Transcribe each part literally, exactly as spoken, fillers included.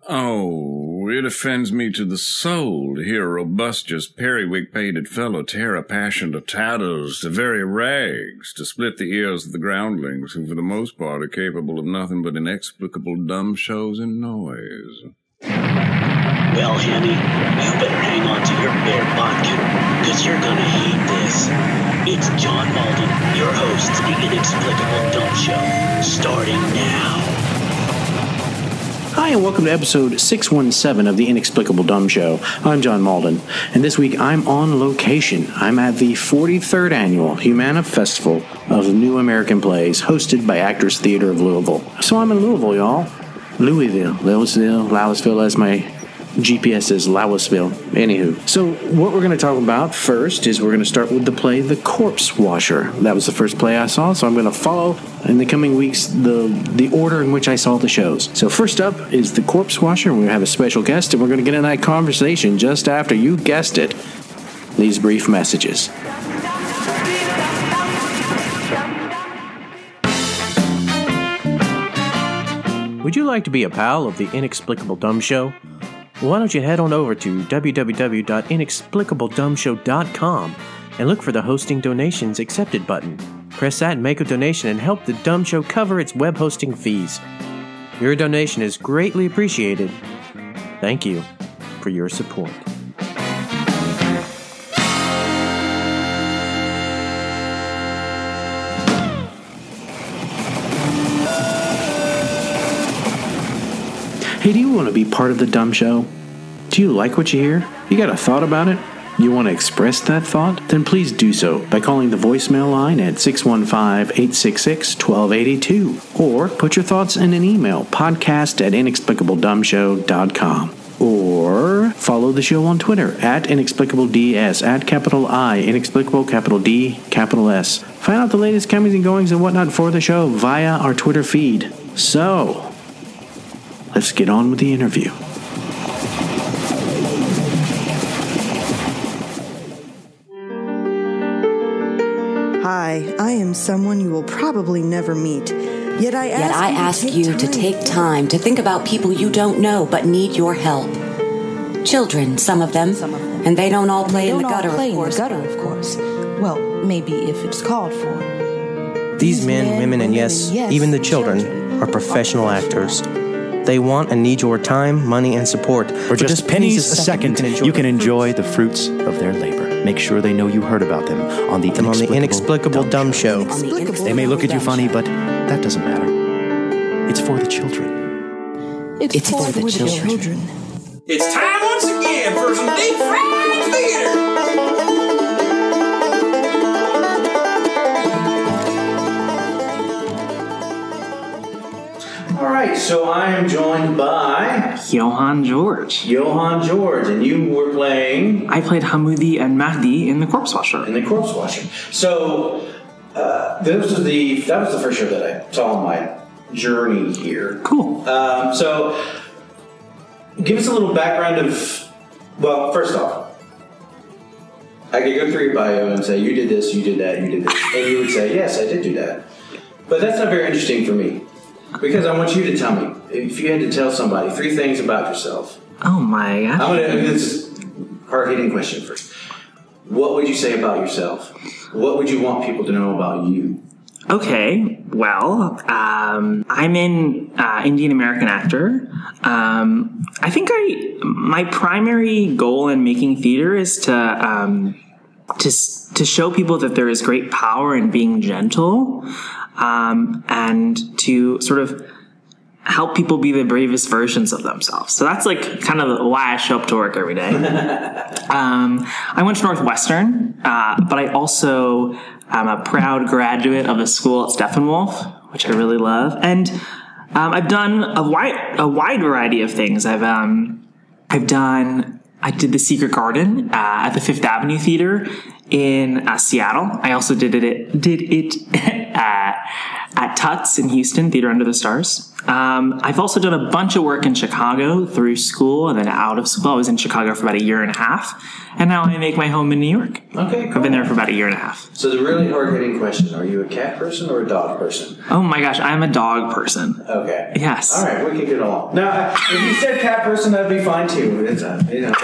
Oh, it offends me to the soul to hear a robustious, periwig-pated fellow tear a passion to tatters, to very rags, to split the ears of the groundlings, who for the most part are capable of nothing but inexplicable dumb shows and noise. Well, Handy, you better hang on to your bear vodka, because you're gonna hate this. It's John Malden, your host of the Inexplicable Dumb Show, starting now. Hi, and welcome to episode six one seven of the Inexplicable Dumb Show. I'm John Malden, and this week I'm on location. I'm at the forty-third Annual Humana Festival of New American Plays, hosted by Actors Theater of Louisville. So I'm in Louisville, y'all. Louisville, Louisville, Louisville, as my G P S is Louisville. Anywho, so what we're going to talk about first is we're going to start with the play The Corpse Washer. That was the first play I saw, so I'm going to follow in the coming weeks the the order in which I saw the shows. So first up is The Corpse Washer. We're going to have a special guest, and we're going to get in that conversation just after, you guessed it, these brief messages. Would you like to be a pal of the Inexplicable Dumb Show? Why don't you head on over to w w w dot inexplicable dumb show dot com and look for the Hosting Donations Accepted button. Press that and make a donation and help the Dumb Show cover its web hosting fees. Your donation is greatly appreciated. Thank you for your support. Hey, do you want to be part of the Dumb Show? Do you like what you hear? You got a thought about it? You want to express that thought? Then please do so by calling the voicemail line at six one five, eight six six, one two eight two. Or put your thoughts in an email, podcast at inexplicable dumb show dot com. Or follow the show on Twitter at InexplicableDS, at capital I, Inexplicable, capital D, capital S. Find out the latest comings and goings and whatnot for the show via our Twitter feed. So, let's get on with the interview. Hi, I am someone you will probably never meet. Yet I ask, Yet I you, ask to you time. to take time to think about people you don't know but need your help. Children, some of them, Some of them. and they don't all play They in the don't all gutter, play of course. in the gutter, of course. Well, maybe if it's called for. These men, women, and yes, even the children are professional actors. They want and need your time, money, and support. For just pennies a second, you can enjoy the fruits of their labor. Make sure they know you heard about them on the Them on the Inexplicable Dumb Show. Inexplicable They may look at you Dumb funny, Show. but that doesn't matter. It's for the children. It's, It's for the the children. children. It's time once again for some deep fried theater. All right, so I am joined by Johann George. Johann George, and you were playing I played Hamoudi and Mahdi in The Corpse Washer. in The Corpse Washer. So uh, this was the that was the first show that I saw on my journey here. Cool. Um, so give us a little background of, well, first off, I could go through your bio and say, you did this, you did that, you did this. And you would say, yes, I did do that. But that's not very interesting for me. Because I want you to tell me, if you had to tell somebody three things about yourself. Oh my god. I'm going to, this is a hard-hitting question first. What would you say about yourself? What would you want people to know about you? Okay, well, um, I'm an uh, Indian American actor. Um, I think I my primary goal in making theater is to um, to to show people that there is great power in being gentle, um, and to sort of help people be the bravest versions of themselves. So that's like kind of why I show up to work every day. um, I went to Northwestern, uh, but I also am a proud graduate of the school at Steppenwolf, which I really love. And um, I've done a wide a wide variety of things. I've um, I've done I did The Secret Garden uh, at the Fifth Avenue Theater in uh, Seattle. I also did it did it uh, at Tuts in Houston, Theater Under the Stars. Um, I've also done a bunch of work in Chicago through school and then out of school. I was in Chicago for about a year and a half, and now I make my home in New York. Okay, cool. I've been there for about a year and a half. So the really hard-hitting question, are you a cat person or a dog person? Oh my gosh, I'm a dog person. Okay. Yes. All right, we can get along. Now, if you said cat person, that'd be fine too. It's a, you know,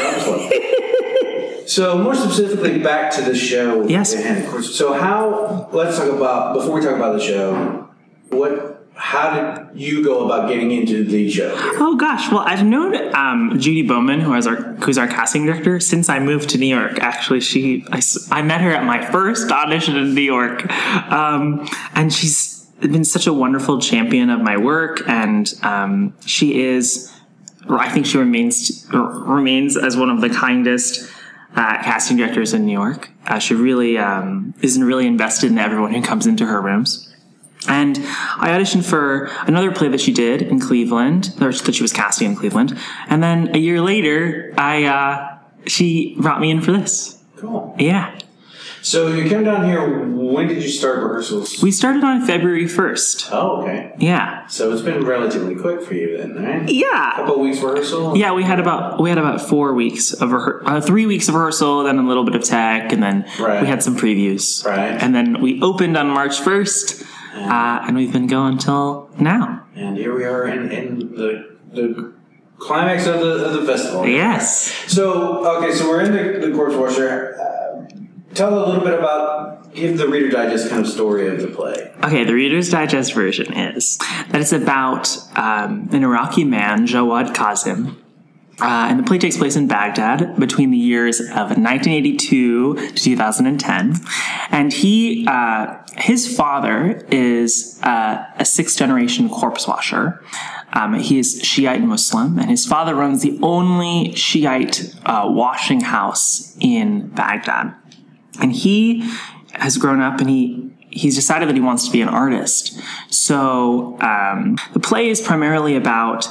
so more specifically, back to the show. Yes. And so how, let's talk about, before we talk about the show, what... How did you go about getting into the show? Oh gosh, well I've known um, Judy Bowman, who is our who's our casting director, since I moved to New York. Actually, she I, I met her at my first audition in New York, um, and she's been such a wonderful champion of my work, and um, she is, I think she remains remains as one of the kindest uh, casting directors in New York. Uh, she really um, is really invested in everyone who comes into her rooms. And I auditioned for another play that she did in Cleveland, or that she was casting in Cleveland. And then a year later, I uh, she brought me in for this. Cool. Yeah. So you came down here, when did you start rehearsals? We started on February first. Oh, okay. Yeah. So it's been relatively quick for you then, right? Yeah. A couple of weeks rehearsal? Yeah, we had about we had about four weeks of rehe- uh, three weeks of rehearsal, then a little bit of tech, and then right. we had some previews. Right. And then we opened on March first. Uh, and we've been going till now. And here we are in, in the the climax of the of the festival. Yes. So, okay, so we're in the, the Corpse Washer. Uh, tell a little bit about, give the Reader Digest kind of story of the play. Okay, the Reader's Digest version is that it's about um, an Iraqi man, Jawad Kazim. Uh, and the play takes place in Baghdad between the years of nineteen eighty-two to two thousand ten. And he, uh, his father is uh, a sixth generation corpse washer. Um, he is Shiite Muslim, and his father runs the only Shiite uh, washing house in Baghdad. And he has grown up and he he's decided that he wants to be an artist. So um, the play is primarily about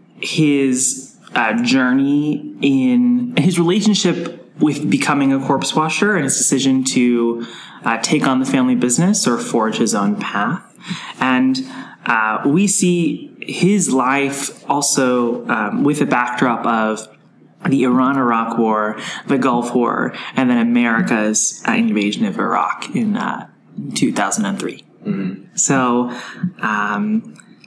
his Uh, journey in his relationship with becoming a corpse washer and his decision to uh, take on the family business or forge his own path. And uh, we see his life also um, with a backdrop of the Iran-Iraq War, the Gulf War, and then America's uh, invasion of Iraq in uh, two thousand three. Mm-hmm. So um,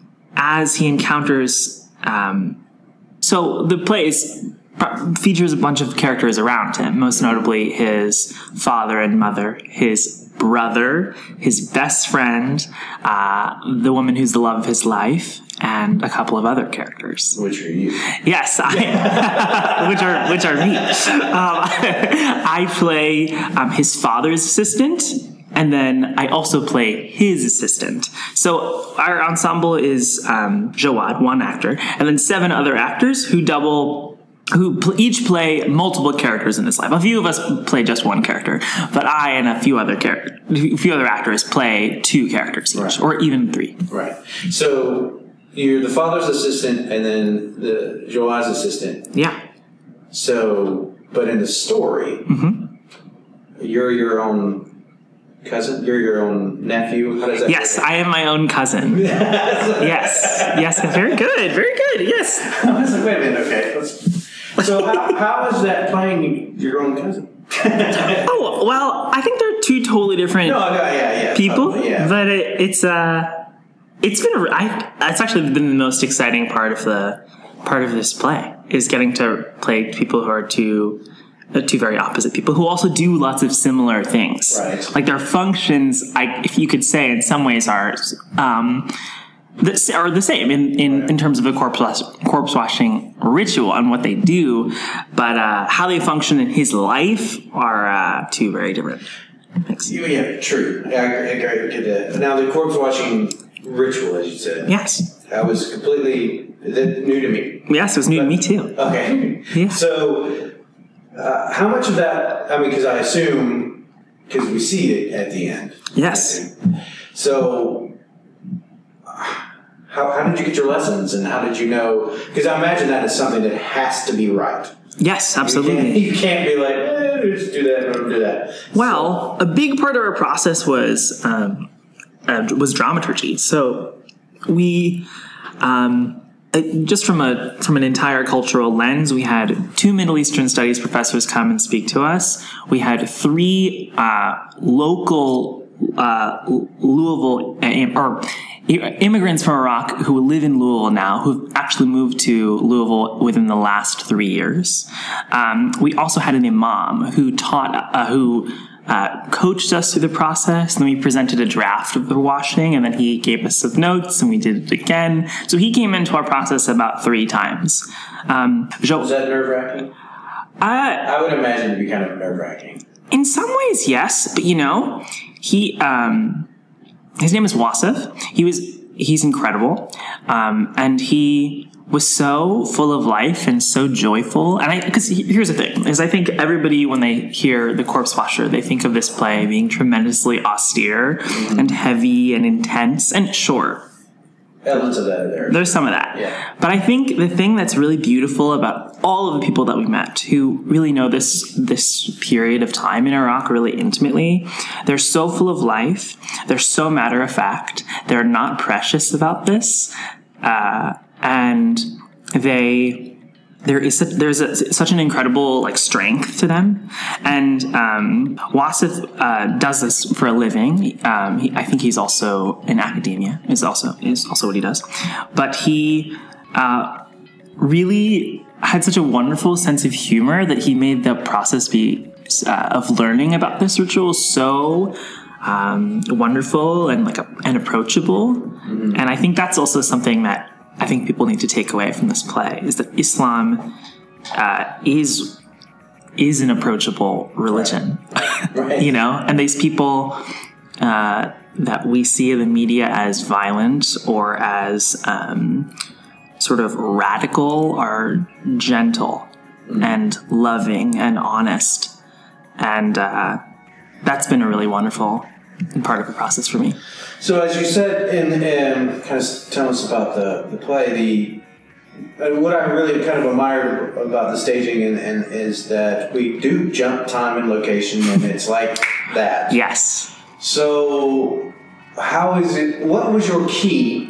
as he encounters... Um, So the play is, features a bunch of characters around him, most notably his father and mother, his brother, his best friend, uh, the woman who's the love of his life, and a couple of other characters. Which are you? Yes, I, which are which are me. Um, I play um, his father's assistant. And then I also play his assistant. So our ensemble is um, Jawad, one actor, and then seven other actors who double, who pl- each play multiple characters in this life. A few of us play just one character, but I and a few other char- a few other actors play two characters each, right. Or even three. Right. So you're the father's assistant, and then the Jawad's assistant. Yeah. So, but in the story, mm-hmm. you're your own cousin? You're your own nephew? How does that Yes, work? I am my own cousin. yes. Yes, very good. Very good. Yes. I was like, wait a minute, okay. Let's... So how, how is that playing your own cousin? oh, well, I think they're two totally different no, no, yeah, yeah, people. totally, yeah. But it, it's uh, it's been, a, I, it's actually been the most exciting part of the, part of this play, is getting to play people who are two... two very opposite people who also do lots of similar things. Right. Like their functions, I, if you could say, in some ways are um, the, are the same in, in, right. in terms of a corpse wash, corpse washing ritual and what they do, but uh, how they function in his life are uh, two very different things. Yeah, true. I, I, I get that. Now the corpse washing ritual, as you said. Yes. That was completely that new to me. Yes, it was new but, to me too. Okay. Yeah. So. Uh, how much of that, I mean, because I assume, because we see it at the end. Yes. So, how, how did you get your lessons and how did you know? Because I imagine that is something that has to be right. Yes, absolutely. You can't, you can't be like, eh, just do that, don't do that. Well, a big part of our process was um, uh, was dramaturgy. So we, um, just from a from an entire cultural lens, we had two Middle Eastern studies professors come and speak to us. We had three uh, local uh, Louisville or immigrants from Iraq who live in Louisville now, who've actually moved to Louisville within the last three years. Um, we also had an imam who taught, uh, who uh, coached us through the process. And then we presented a draft of the washing, and then he gave us some notes, and we did it again. So he came into our process about three times. Um, Was that nerve-wracking? Uh, I would imagine it to be kind of nerve-wracking. In some ways, yes, but you know, he. Um, His name is Wasif. He was, he's incredible. Um, and he was so full of life and so joyful. And I, because here's the thing, is I think everybody, when they hear The Corpse Washer, they think of this play being tremendously austere mm-hmm. and heavy and intense. And sure, elements of that are there. There's some of that. Yeah. But I think the thing that's really beautiful about all of the people that we met who really know this this period of time in Iraq really intimately, they're so full of life. They're so matter of fact. They're not precious about this. Uh, and they... There is such, there's a, such an incredible like strength to them, and um, Wasif uh, does this for a living. Um, he, I think he's also in academia. Is also is also what he does, but he uh, really had such a wonderful sense of humor that he made the process be uh, of learning about this ritual so um, wonderful and like a, and approachable. Mm-hmm. And I think that's also something that I think people need to take away from this play, is that Islam uh, is is an approachable religion, right. Right. You know, and these people uh, that we see in the media as violent or as um, sort of radical are gentle mm-hmm. and loving and honest, and uh, that's been a really wonderful part of the process for me. So, as you said, in, in kind of tell us about the, the play, the and what I really kind of admire about the staging and, and is that we do jump time and location, and it's like that. Yes. So, how is it? What was your key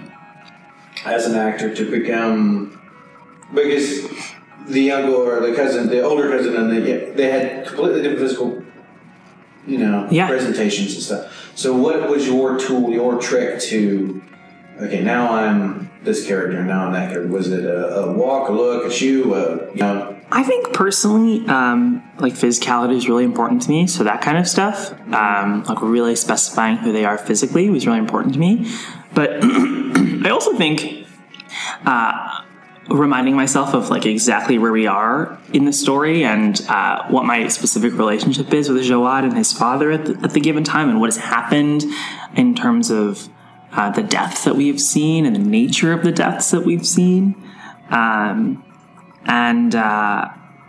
as an actor to become? Because the younger or the cousin, the older cousin, and the, they had completely different physical. You know, yeah. presentations and stuff. So what was your tool, your trick to, okay, now I'm this character, now I'm that character? Was it a, a walk, a look, a shoe, a, you know? I think personally, um, like physicality is really important to me. So that kind of stuff, um, like really specifying who they are physically was really important to me. But I also think uh, reminding myself of like exactly where we are in the story and uh, what my specific relationship is with Jawad and his father at the, at the given time, and what has happened in terms of uh, the deaths that we've seen and the nature of the deaths that we've seen. Um, and uh,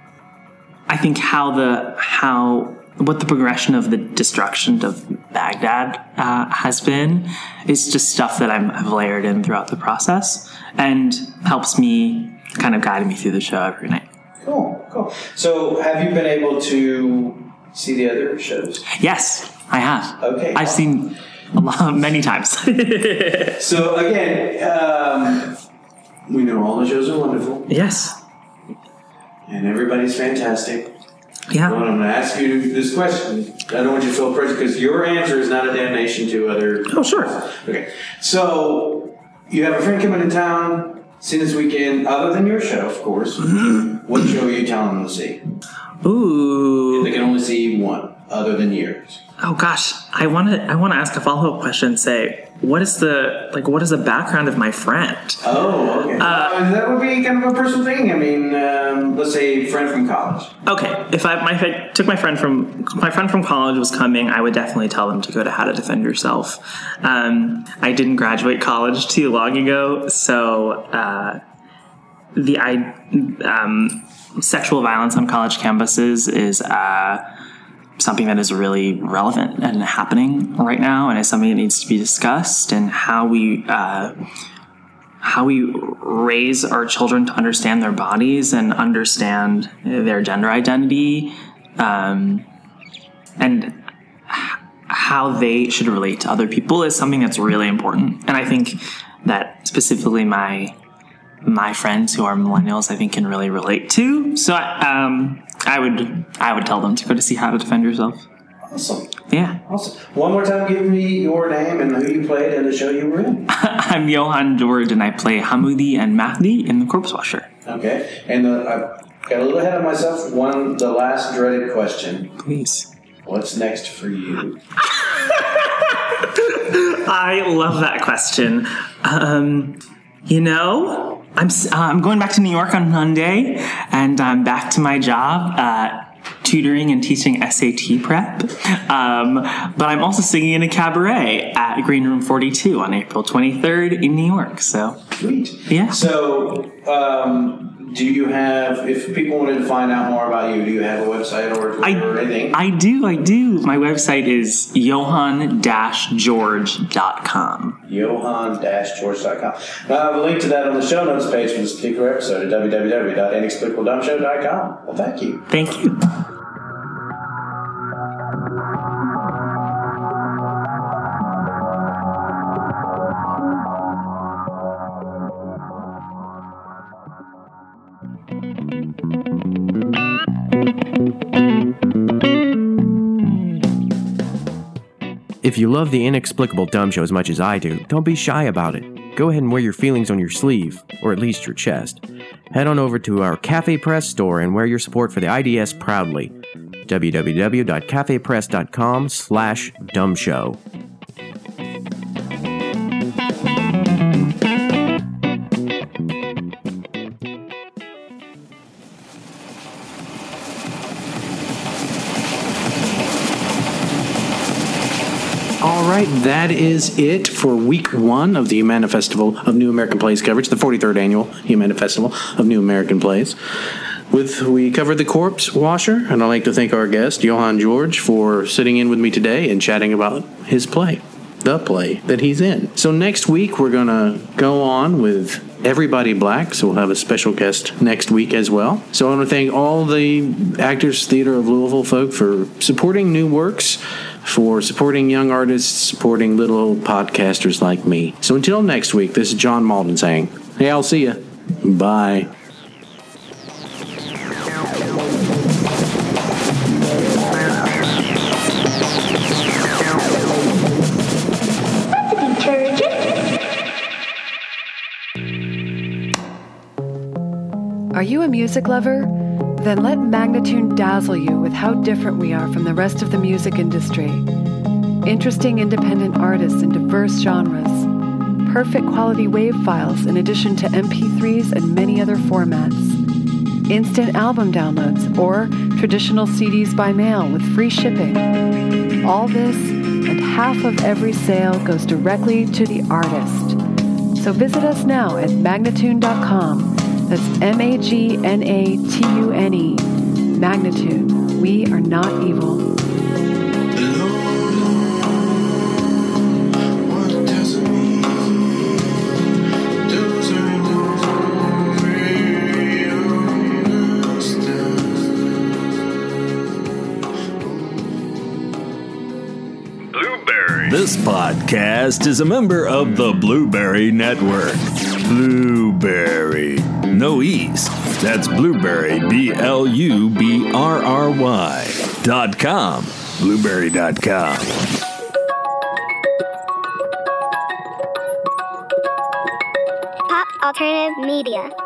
I think how the how what the progression of the destruction of Baghdad uh, has been is just stuff that I'm, I've layered in throughout the process and helps me kind of guide me through the show every night. Cool, cool. So have you been able to see the other shows? Yes, I have. Okay. I've seen a lot, many times. So again, um, we know all the shows are wonderful. Yes. And everybody's fantastic. Yeah. Well, I'm going to ask you this question. I don't want you to feel pressure because your answer is not a damnation to other. Oh, sure. Okay. So you have a friend coming to town, see this weekend, other than your show, of course. Mm-hmm. What show are you telling them to see? Ooh. They can only see one, other than yours. Oh gosh, I want to. I want to ask a follow up question. And say, what is the like? What is the background of my friend? Oh, okay. Uh, uh, that would be kind of a personal thing. I mean, um, let's say friend from college. Okay, if I, my, if I took my friend from my friend from college was coming, I would definitely tell them to go to How to Defend Yourself. Um, I didn't graduate college too long ago, so uh, the I um, sexual violence on college campuses is. Uh, something that is really relevant and happening right now, and is something that needs to be discussed, and how we uh, how we raise our children to understand their bodies and understand their gender identity, um, and how they should relate to other people is something that's really important. And I think that specifically my my friends who are millennials, I think, can really relate to. So I, um, I would I would tell them to go to see How to Defend Yourself. Awesome. Yeah. Awesome. One more time, give me your name and who you played in the show you were in. I'm Johan George, and I play Hamoudi and Mahdi in The Corpse Washer. Okay. And uh, I got a little ahead of myself. One, the last dreaded question. Please. What's next for you? I love that question. Um, you know, I'm uh, I'm going back to New York on Monday, and I'm back to my job, uh, tutoring and teaching S A T prep. Um, but I'm also singing in a cabaret at Green Room forty-two on April twenty-third in New York. So sweet. Yeah. So, um, do you have, if people wanted to find out more about you, do you have a website or, I, or anything? I do, I do. My website is johan dash george dot com. johan dash george dot com. Now, I have a link to that on the show notes page for this particular episode at w w w dot inexplicable dumb show dot com. Well, thank you. Thank you. If you love the Inexplicable Dumb Show as much as I do, don't be shy about it. Go ahead and wear your feelings on your sleeve, or at least your chest. Head on over to our Cafe Press store and wear your support for the I D S proudly. w w w dot cafe press dot com slash dumb show. All right, that is it for week one of the Humana Festival of New American Plays coverage, the forty-third annual Humana Festival of New American Plays. With we covered The Corpse Washer, and I'd like to thank our guest, Johan George, for sitting in with me today and chatting about his play, the play that he's in. So next week, we're going to go on with Everybody Black, so we'll have a special guest next week as well. So I want to thank all the Actors Theater of Louisville folk for supporting new works, for supporting young artists, supporting little old podcasters like me. So until next week, this is John Malden saying, hey, I'll see ya. Bye. Are you a music lover? Then let Magnatune dazzle you with how different we are from the rest of the music industry. Interesting independent artists in diverse genres. Perfect quality WAV files in addition to M P threes and many other formats. Instant album downloads or traditional C Ds by mail with free shipping. All this and half of every sale goes directly to the artist. So visit us now at magnatune dot com. That's M A G N A T U N E. Magnatune. We are not evil. This podcast is a member of the Blueberry Network. Blueberry. No E's. That's Blueberry, B L U B R R Y dot com. Blueberry dot com. Pop Alternative Media.